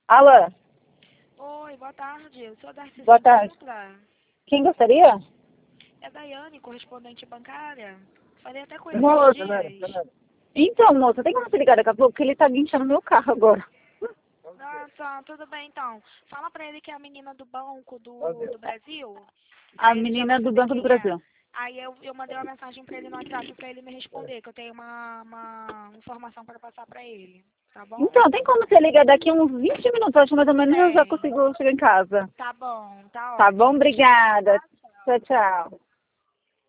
Alô, Oi, boa tarde. Eu sou a Darcy boa tarde. Sintra. Quem gostaria? É Daiane, correspondente bancária. Falei até com ele esses Moça, dias. então, moça, tem como você ligar daqui a pouco? Porque ele tá guinchando meu carro agora. Ah, tá, tudo bem então. Fala pra ele que é a menina do banco do Brasil. A Aí ele já vai menina do saber Banco do quem é. Brasil. Aí eu mandei uma mensagem pra ele no WhatsApp pra ele me responder, que eu tenho uma informação para passar pra ele. Tá bom? Então, tem como você ligar daqui uns 20 minutos? Acho que mais ou menos eu já Tem. consigo chegar em casa. Tá bom, tá Tá bom? ótimo. Obrigada. Tchau, tchau.